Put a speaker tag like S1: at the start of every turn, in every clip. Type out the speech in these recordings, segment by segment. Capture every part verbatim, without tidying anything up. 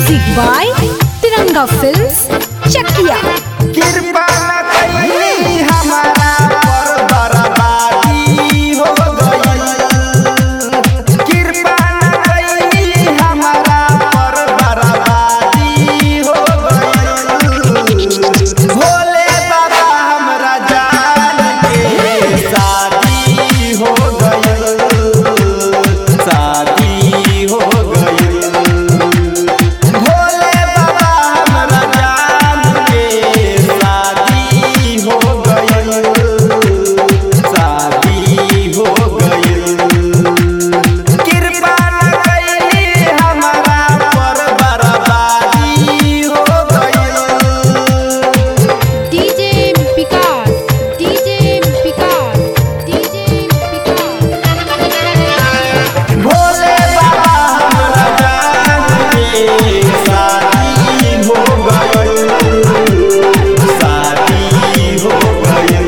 S1: Music by Tiranga Films, Chakia.
S2: कृपा न कइली हमारा पर बर्बादी हो गइल। कृपा न कइली हमारा पर बर्बादी हो गइल। भोले बाबा हमरा जान के शादी हो गइल, शादी हो गइल। भोले बाबा हमरा जान के शादी हो गइल, शादी हो गइल। कृपा न कइली हमारा पर बर्बादी हो गइल।
S1: D J Vikas, D J Vikas, D J Vikas.
S2: Bhole बाबा हमरा जान के शादी हो गइल, शादी हो गइल।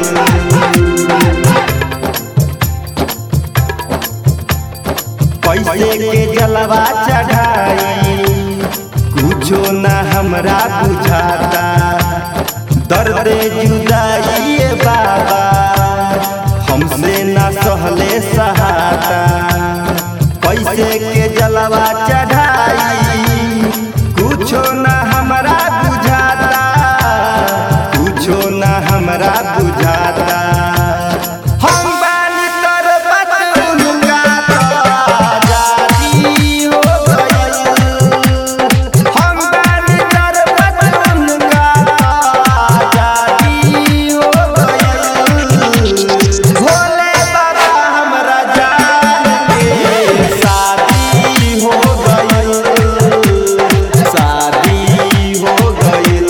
S2: पैसे के जलवा चढ़ाई कुछो न हमरा बुझाता। दर्द जुदाई बाबा हमसे न सहले सहाता। पैसे के जलवा चढ़ाई कुछो न हमरा बुझाता, कुछो न हमरा बुझाता। हम बानी तरबत उनका तो आजादी हो गइल। हम बानी तरबत उनका तो आजादी हो गइल। भोले बाबा हमरा जान के शादी हो गइल, शादी हो गइल।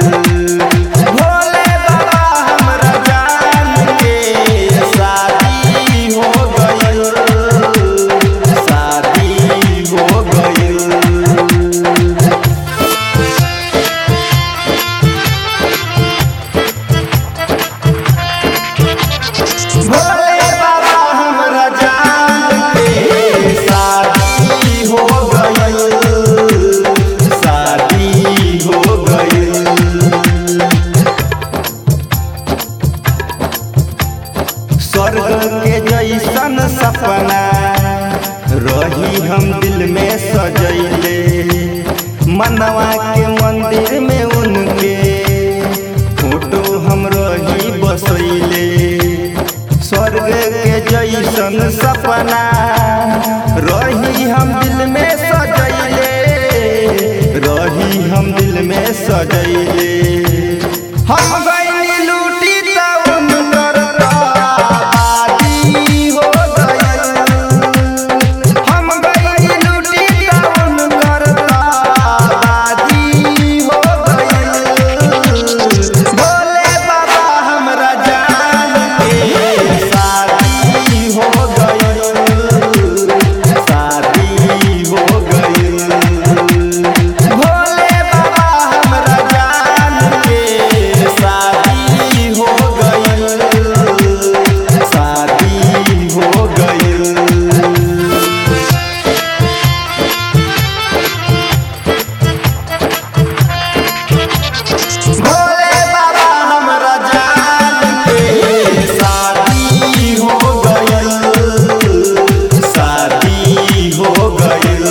S2: भोले बाबा हमरा जान के शादी हो गइल, शादी हो गइल। भोले बाबा हमरा जान के शादी हो गइल, शादी हो गइल। स्वर्ग के जैसन सपना रही हम दिल में सजैले। मनवा के मंदिर में उनके फोटो हम रही बसैले। स्वर्ग के जैसन सपना रही हम दिल में सजैले, रही हम दिल में सजैले। हम गइनी लूटी त उनकर तो आबादी हो गइल। हम गइनी लूटी त उनकर तो आबादी हो गइल। भोले बाबा हमरा जान के शादी हो गइल, शादी हो गइल। भोले बाबा हमरा जान के शादी हो गइल, शादी हो गइल। भोले बाबा हमरा जान के शादी हो गइल, शादी हो गइल।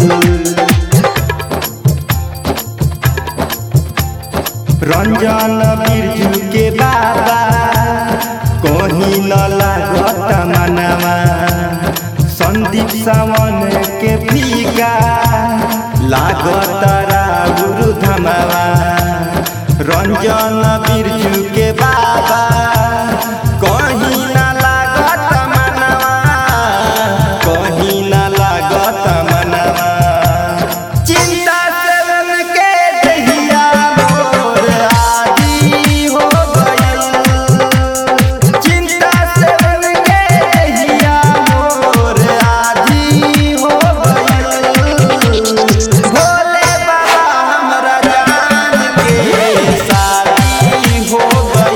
S2: रंजन बिरजू के बाबा कहीं न लागत मनवा। संदीप सावन के फीका लागत राउर धमवा। रंजन बिरजू के बाबा कहीं न लागत मनवा, कहीं न लागत मनवा। चिंता से उनके दहिया मोर आदी हो गइल। चिंता से उनके दहिया मोर आदी हो गइल। भोले बाबा हमरा जान के शादी हो गइल।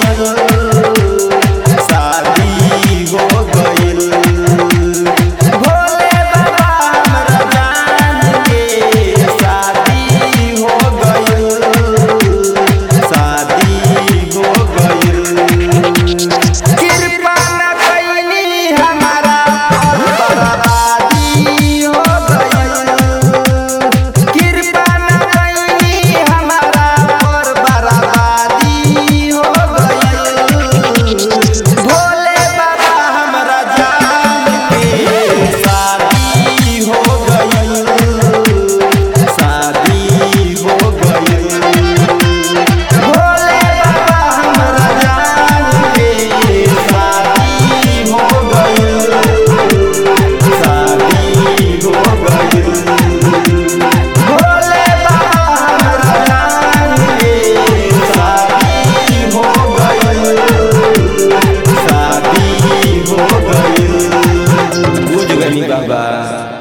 S2: बाबा।